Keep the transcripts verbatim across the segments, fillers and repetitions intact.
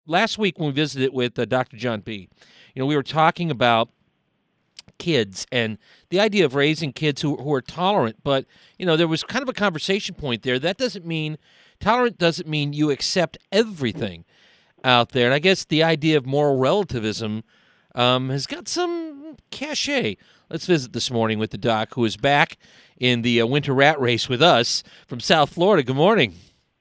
last week when we visited with uh, Doctor John B., you know, we were talking about kids and the idea of raising kids who, who are tolerant. But, you know, there was kind of a conversation point there. That doesn't mean, tolerant doesn't mean you accept everything out there. And I guess the idea of moral relativism um, has got some cachet. Let's visit this morning with the doc, who is back in the uh, winter rat race with us from South Florida. Good morning.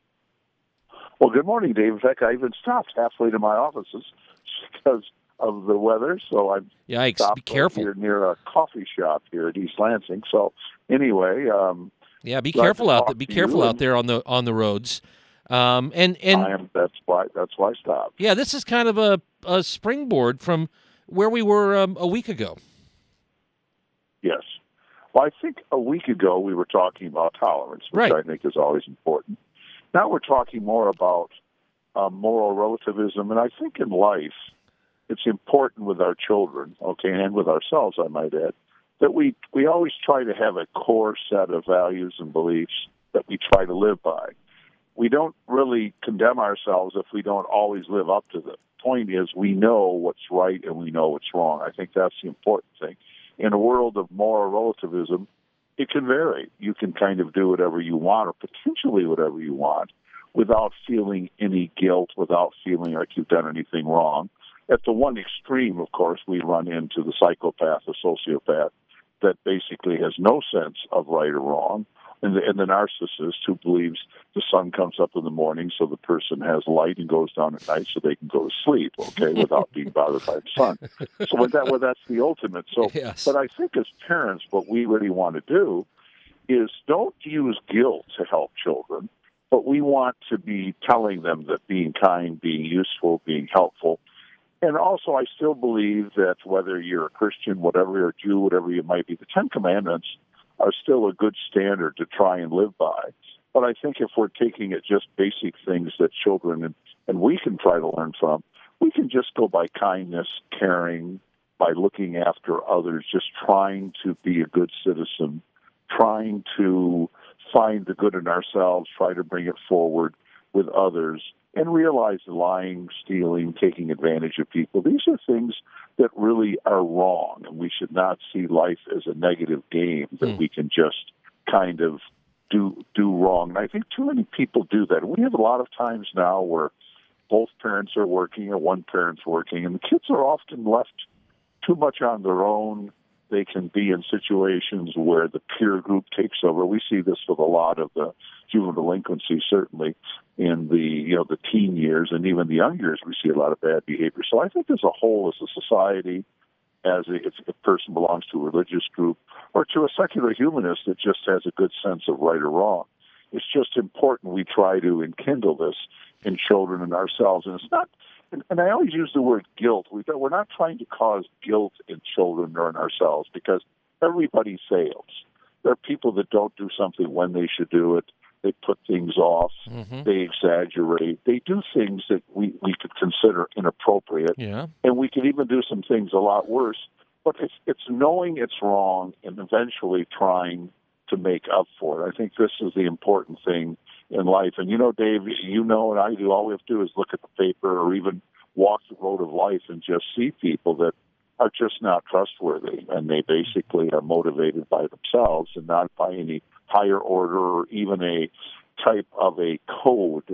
Well, good morning, Dave. In fact, I even stopped halfway to my offices because of the weather, so I Yikes, stopped be careful. here near a coffee shop here at East Lansing. So anyway, um, yeah, be glad careful to out talk there. Be to careful you, out and there on the on the roads. Um, and and I am. That's why. That's why I stopped. yeah, this is kind of a, a springboard from where we were um, a week ago. Yes. Well, I think a week ago we were talking about tolerance, which Right. I think is always important. Now we're talking more about uh, moral relativism, and I think in life it's important with our children, okay, and with ourselves, I might add, that we we always try to have a core set of values and beliefs that we try to live by. We don't really condemn ourselves if we don't always live up to them. The point is we know what's right and we know what's wrong. I think that's the important thing. In a world of moral relativism, it can vary. You can kind of do whatever you want or potentially whatever you want without feeling any guilt, without feeling like you've done anything wrong. At the one extreme, of course, we run into the psychopath, the sociopath, that basically has no sense of right or wrong, and the, and the narcissist who believes the sun comes up in the morning so the person has light and goes down at night so they can go to sleep, okay, without being bothered by the sun. So with that, well, that's the ultimate. So, Yes. but I think as parents, what we really want to do is don't use guilt to help children, but we want to be telling them that being kind, being useful, being helpful. And also, I still believe that whether you're a Christian, whatever you're a Jew, whatever you might be, the Ten Commandments are still a good standard to try and live by. But I think if we're taking it just basic things that children and, and we can try to learn from, we can just go by kindness, caring, by looking after others, just trying to be a good citizen, trying to find the good in ourselves, try to bring it forward with others, and realize lying, stealing, taking advantage of people. These are things that really are wrong, and we should not see life as a negative game that Mm. we can just kind of do do wrong. And I think too many people do that. We have a lot of times now where both parents are working or one parent's working, and the kids are often left too much on their own. They can be in situations where the peer group takes over. We see this with a lot of the juvenile delinquency, certainly in the you know the teen years and even the young years. We see a lot of bad behavior. So I think as a whole, as a society, as a, if a person belongs to a religious group or to a secular humanist that just has a good sense of right or wrong, it's just important we try to enkindle this in children and ourselves. And it's not. And, and I always use the word guilt. We, we're not trying to cause guilt in children or in ourselves because everybody fails. There are people that don't do something when they should do it. They put things off. Mm-hmm. They exaggerate. They do things that we, we could consider inappropriate. Yeah. And we can even do some things a lot worse. But it's, it's knowing it's wrong and eventually trying to make up for it. I think this is the important thing in life. And you know, Dave, you know, and I do, all we have to do is look at the paper or even walk the road of life and just see people that are just not trustworthy, and they basically are motivated by themselves and not by any higher order or even a type of a code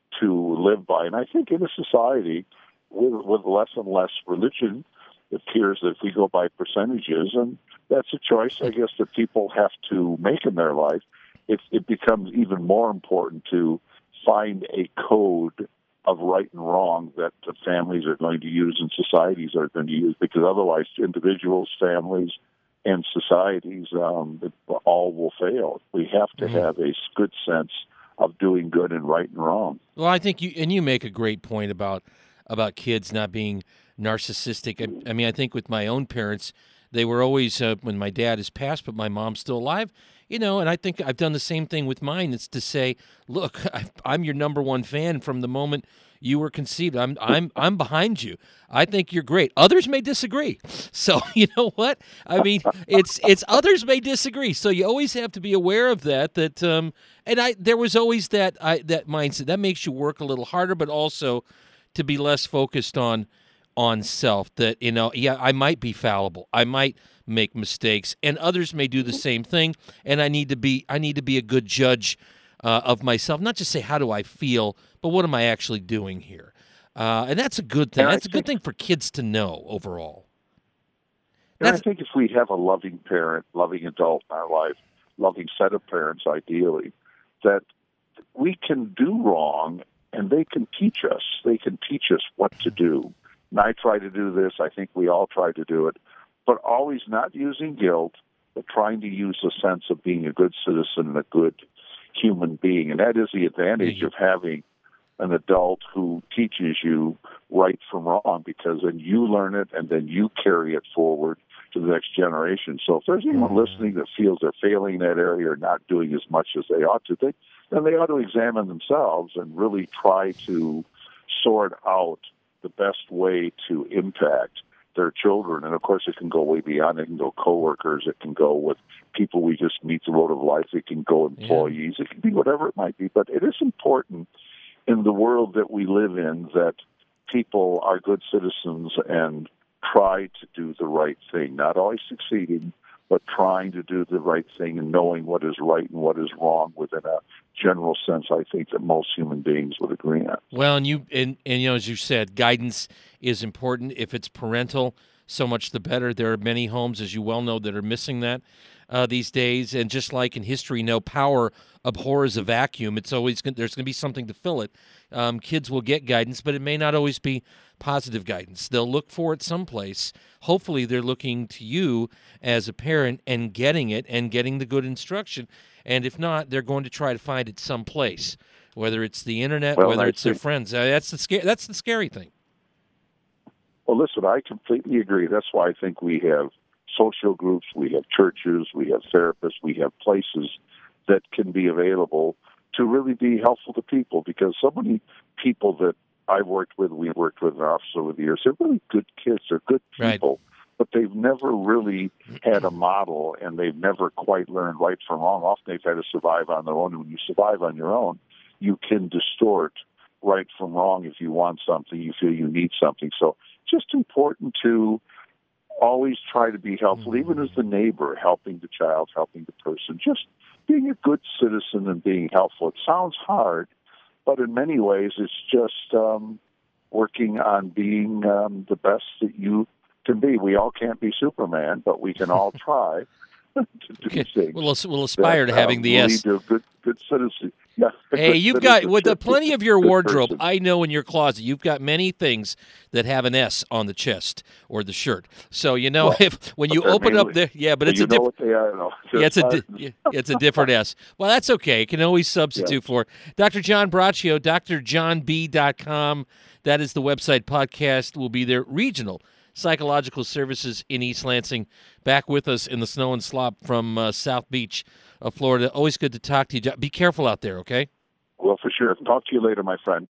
to live by. And I think in a society with, with less and less religion, it appears that if we go by percentages, and that's a choice, I guess, that people have to make in their life, it, it becomes even more important to find a code of right and wrong that the families are going to use and societies are going to use, because otherwise individuals, families, and societies um, all will fail. We have to Mm-hmm. have a good sense of doing good and right and wrong. Well, I think you and you make a great point about about kids not being narcissistic. I, I mean, I think with my own parents, they were always uh, when my dad has passed, but my mom's still alive. You know, and I think I've done the same thing with mine. It's to say, look, I, I'm your number one fan from the moment you were conceived. I'm I'm I'm behind you. I think you're great. Others may disagree. So you know what? I mean, it's it's others may disagree. So you always have to be aware of that. That um, and I there was always that I that mindset that makes you work a little harder, but also to be less focused on on self. That, you know, yeah, I might be fallible. I might make mistakes, and others may do the same thing. And I need to be I need to be a good judge uh, of myself. Not just say how do I feel, but what am I actually doing here? Uh, and that's a good thing. And I That's a good think- thing for kids to know overall. And I That's- think if we have a loving parent, loving adult in our life, loving set of parents, ideally, that we can do wrong and they can teach us. They can teach us what to do. And I try to do this. I think we all try to do it. But always not using guilt, but trying to use a sense of being a good citizen and a good human being. And that is the advantage Mhm. of having an adult who teaches you right from wrong, because then you learn it and then you carry it forward to the next generation. So if there's anyone listening that feels they're failing in that area or not doing as much as they ought to, they, then they ought to examine themselves and really try to sort out the best way to impact their children. And of course, it can go way beyond. It can go coworkers. It can go with people we just meet the road of life. It can go employees. Yeah. It can be whatever it might be. But it is important in the world that we live in that people are good citizens and try to do the right thing, not always succeeding, but trying to do the right thing and knowing what is right and what is wrong within a general sense. I think that most human beings would agree on. Well, and you and, and you know, as you said, guidance is important. If it's parental, so much the better. There are many homes, as you well know, that are missing that uh, these days. And just like in history, no power abhors a vacuum. It's always gonna, there's going to be something to fill it. Um, kids will get guidance, but it may not always be positive guidance. They'll look for it someplace. Hopefully, they're looking to you as a parent and getting it and getting the good instruction. And if not, they're going to try to find it someplace, whether it's the internet, Well, whether I it's their think- friends. Uh, that's the scary. That's the scary thing. Well, listen, I completely agree. That's why I think we have social groups, we have churches, we have therapists, we have places that can be available to really be helpful to people, because so many people that I've worked with, we've worked with in our office over the years, they're really good kids, they're good Right. people, but they've never really had a model and they've never quite learned right from wrong. Often they've had to survive on their own, and when you survive on your own, you can distort right from wrong if you want something, you feel you need something. So just important to always try to be helpful, even as the neighbor, helping the child, helping the person, just being a good citizen and being helpful. It sounds hard, but in many ways it's just um, working on being um, the best that you can be. We all can't be Superman, but we can all try to do Okay. things. We'll, we'll aspire that, to having um, the lead S. to a good, good citizen. Yeah, a Hey, good you've got with the citizenship, plenty of your good wardrobe. person. I know in your closet you've got many things that have an S on the chest or the shirt. So you know Well, if when you but they're open up mainly- there, yeah, but Well, it's you a know different. what they are. No, Yeah, it's a Just- di- yeah, it's a different S. Well, that's okay. It can always substitute for it. Doctor John Braccio, D R john b dot com. That is the website. Podcast will be there. Regional Psychological Services in East Lansing. Back with us in the snow and slop from uh, South Beach, of Florida. Always good to talk to you. Be careful out there, okay? Well, for sure. Talk to you later, my friend.